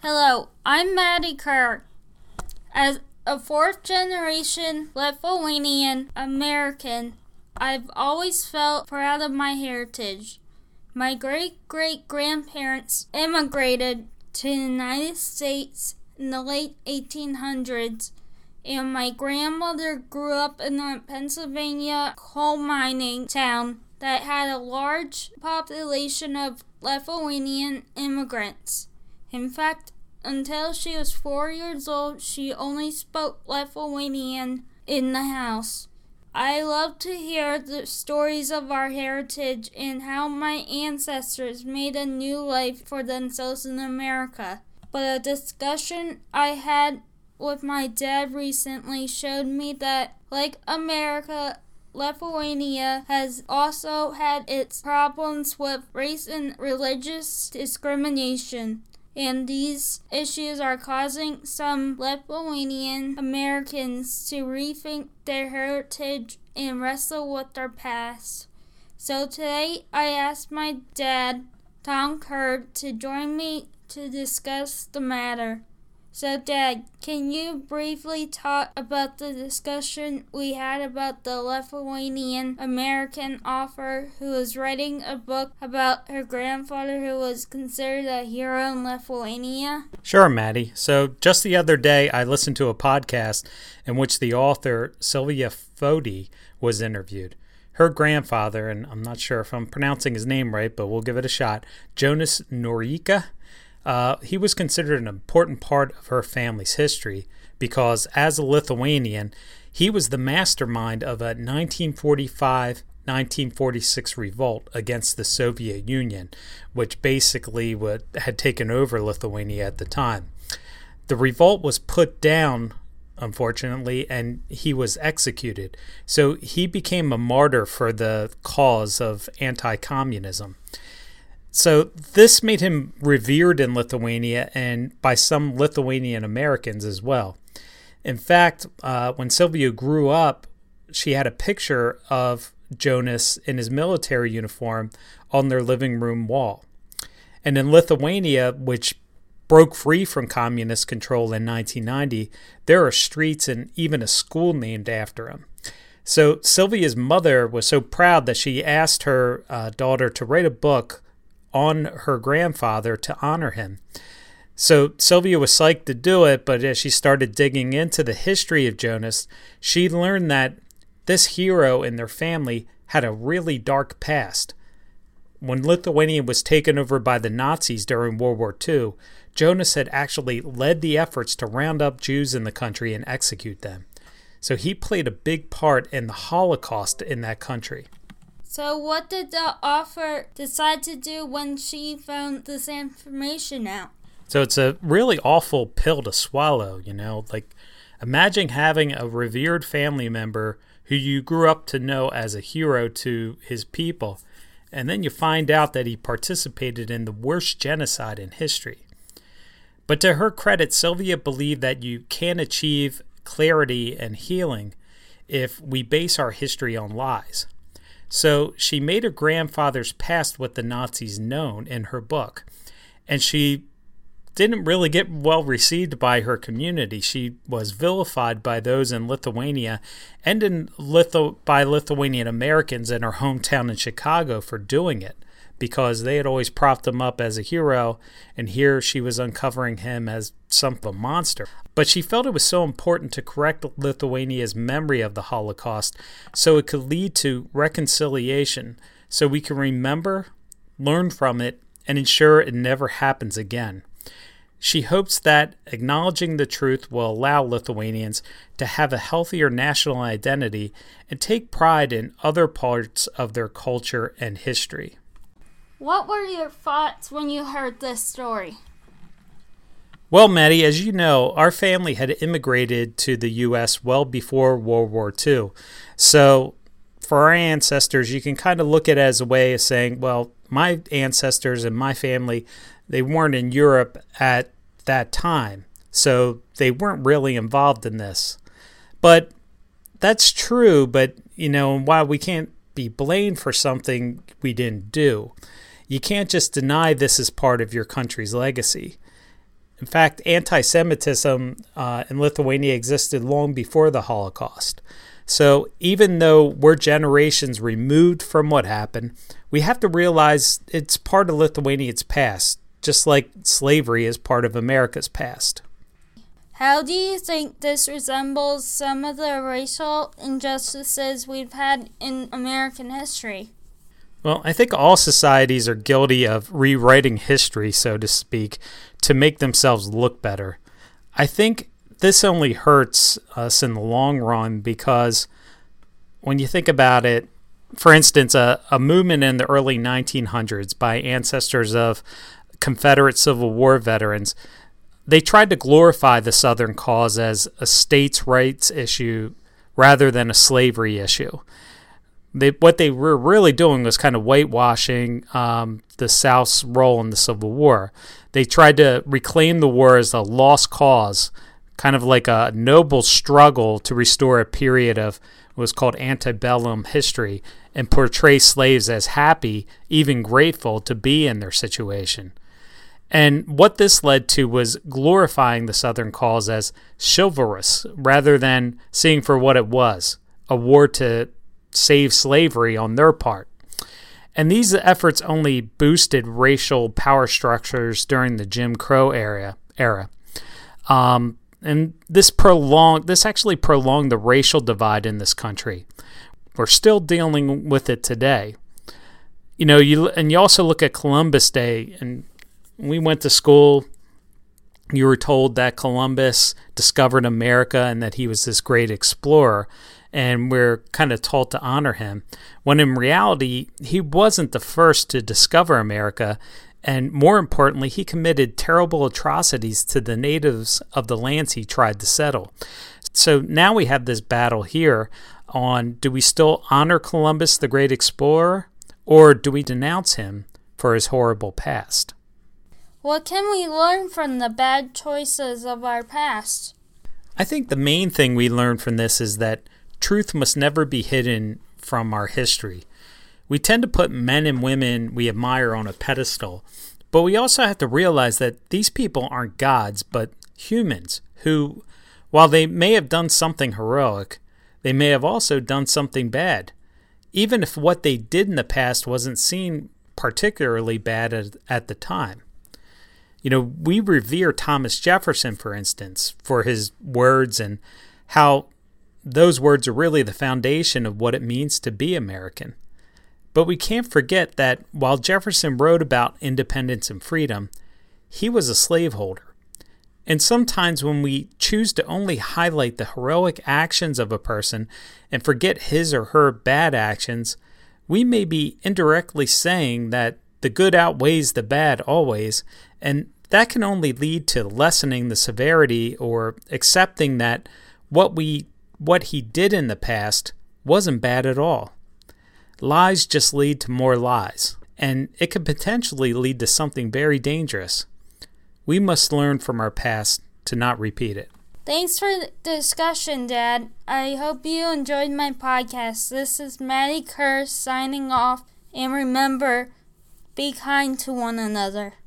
Hello, I'm Maddie Kerr. As a fourth-generation Lithuanian American, I've always felt proud of my heritage. My great-great-grandparents immigrated to the United States in the late 1800s, and my grandmother grew up in a Pennsylvania coal mining town that had a large population of Lithuanian immigrants. In fact, until she was 4 years old, she only spoke Lithuanian in the house. I love to hear the stories of our heritage and how my ancestors made a new life for themselves in America. But a discussion I had with my dad recently showed me that, like America, Lithuania has also had its problems with race and religious discrimination. And these issues are causing some Lithuanian Americans to rethink their heritage and wrestle with their past. So today I asked my dad, Tom Kerr, to join me to discuss the matter. So Dad, can you briefly talk about the discussion we had about the Lithuanian American author who was writing a book about her grandfather who was considered a hero in Lithuania? Sure, Maddie. So just the other day, I listened to a podcast in which the author Sylvia Foti was interviewed. Her grandfather, and I'm not sure if I'm pronouncing his name right, but we'll give it a shot, Jonas Noreika, he was considered an important part of her family's history because, as a Lithuanian, he was the mastermind of a 1945-1946 revolt against the Soviet Union, which basically had taken over Lithuania at the time. The revolt was put down, unfortunately, and he was executed. So he became a martyr for the cause of anti-communism. So this made him revered in Lithuania and by some Lithuanian Americans as well. In fact, when Sylvia grew up, she had a picture of Jonas in his military uniform on their living room wall. And in Lithuania, which broke free from communist control in 1990, there are streets and even a school named after him. So Sylvia's mother was so proud that she asked her daughter to write a book on her grandfather to honor him. So Sylvia was psyched to do it, but as she started digging into the history of Jonas, she learned that this hero and their family had a really dark past. When Lithuania was taken over by the Nazis during World War II, Jonas had actually led the efforts to round up Jews in the country and execute them. So he played a big part in the Holocaust in that country. So what did the author decide to do when she found this information out? So it's a really awful pill to swallow, like imagine having a revered family member who you grew up to know as a hero to his people, and then you find out that he participated in the worst genocide in history. But to her credit, Sylvia believed that you can achieve clarity and healing if we base our history on lies. So she made her grandfather's past with the Nazis known in her book. And she didn't really get well received by her community. She was vilified by those in Lithuania and by Lithuanian Americans in her hometown in Chicago for doing it, because they had always propped him up as a hero, and here she was uncovering him as some of a monster. But she felt it was so important to correct Lithuania's memory of the Holocaust so it could lead to reconciliation, so we can remember, learn from it, and ensure it never happens again. She hopes that acknowledging the truth will allow Lithuanians to have a healthier national identity and take pride in other parts of their culture and history. What were your thoughts when you heard this story? Well, Maddie, as you know, our family had immigrated to the U.S. well before World War II. So for our ancestors, you can kind of look at it as a way of saying, well, my ancestors and my family, they weren't in Europe at that time. So they weren't really involved in this. But that's true. But, while we can't be blamed for something we didn't do, you can't just deny this is part of your country's legacy. In fact, anti-Semitism in Lithuania existed long before the Holocaust. So even though we're generations removed from what happened, we have to realize it's part of Lithuania's past, just like slavery is part of America's past. How do you think this resembles some of the racial injustices we've had in American history? Well, I think all societies are guilty of rewriting history, so to speak, to make themselves look better. I think this only hurts us in the long run because when you think about it, for instance, a movement in the early 1900s by ancestors of Confederate Civil War veterans, they tried to glorify the Southern cause as a states' rights issue rather than a slavery issue. What they were really doing was kind of whitewashing the South's role in the Civil War. They tried to reclaim the war as a lost cause, kind of like a noble struggle to restore a period of what was called antebellum history and portray slaves as happy, even grateful to be in their situation. And what this led to was glorifying the Southern cause as chivalrous rather than seeing for what it was, a war to save slavery on their part. And these efforts only boosted racial power structures during the Jim Crow era. And this actually prolonged the racial divide in this country. We're still dealing with it today. You also look at Columbus Day, and we went to school. You were told that Columbus discovered America and that he was this great explorer, and we're kind of taught to honor him, when in reality, he wasn't the first to discover America, and more importantly, he committed terrible atrocities to the natives of the lands he tried to settle. So now we have this battle here on, do we still honor Columbus, the great explorer, or do we denounce him for his horrible past? What can we learn from the bad choices of our past? I think the main thing we learn from this is that truth must never be hidden from our history. We tend to put men and women we admire on a pedestal, but we also have to realize that these people aren't gods, but humans who, while they may have done something heroic, they may have also done something bad, even if what they did in the past wasn't seen particularly bad at the time. We revere Thomas Jefferson, for instance, for his words and how those words are really the foundation of what it means to be American. But we can't forget that while Jefferson wrote about independence and freedom, he was a slaveholder. And sometimes when we choose to only highlight the heroic actions of a person and forget his or her bad actions, we may be indirectly saying that the good outweighs the bad always, and that can only lead to lessening the severity or accepting that what he did in the past wasn't bad at all. Lies just lead to more lies, and it could potentially lead to something very dangerous. We must learn from our past to not repeat it. Thanks for the discussion, Dad. I hope you enjoyed my podcast. This is Maddie Kerr signing off, and remember, be kind to one another.